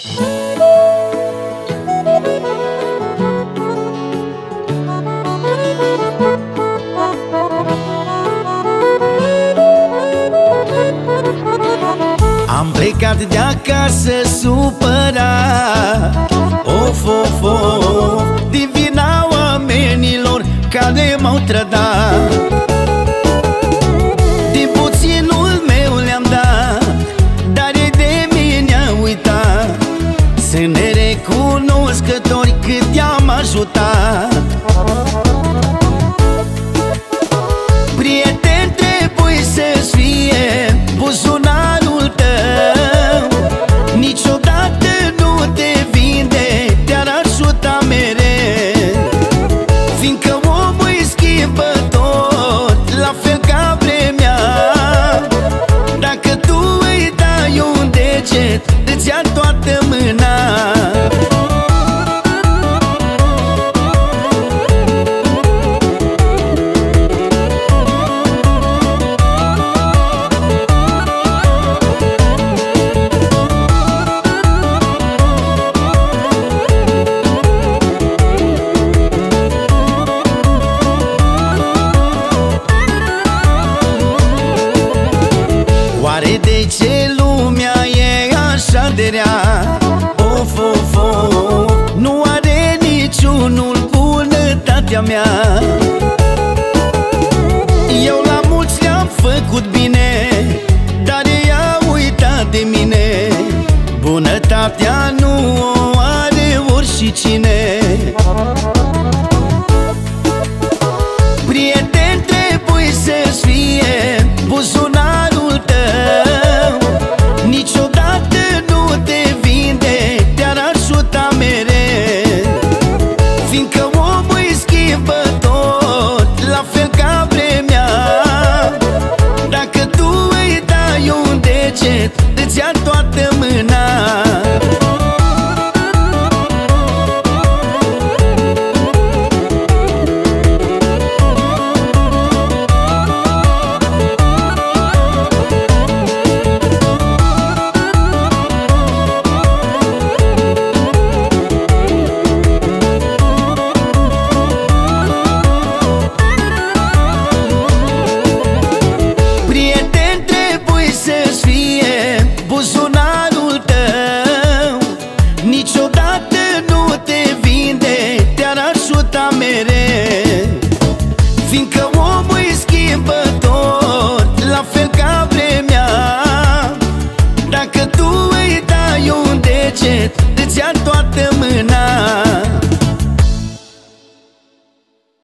Am plecat de acasă supărat, of, of, of, din vina oamenilor care m-au trădat. Din puținul meu le-am dat, dar ei de mine au uitat. Sunt nerecunoscători cât i-am ajutat. Prieten, trebuie să-ți fie buzunarul tău, niciodată nu te vinde, te-ar ajuta mereu. Fiindcă omul îi schimbă tot, la fel ca vremea. Dacă tu îi dai un deget, îți ia toată mâna. Oare de ce lumea e așa de rea? Of, of, of, nu are niciunul bunătatea mea. Eu la mulți le-am făcut bine, dar ei au uitat de mine. Bunătatea nu o are oricine. Prieten, trebuie să-ți fie buzunarul tău, niciodată nu te vinde, te-ar ajuta mereu. Fiindcă omul îi schimbă tot, la fel ca vremea. Dacă tu îi dai un deget, îți ia toată mâna. Buzunarul tău, niciodată nu te vinde, te-ar ajuta mereu. Fiindcă omul îi schimbă tot, la fel ca vremea. Dacă tu îi dai un deget, îți ia toată mâna.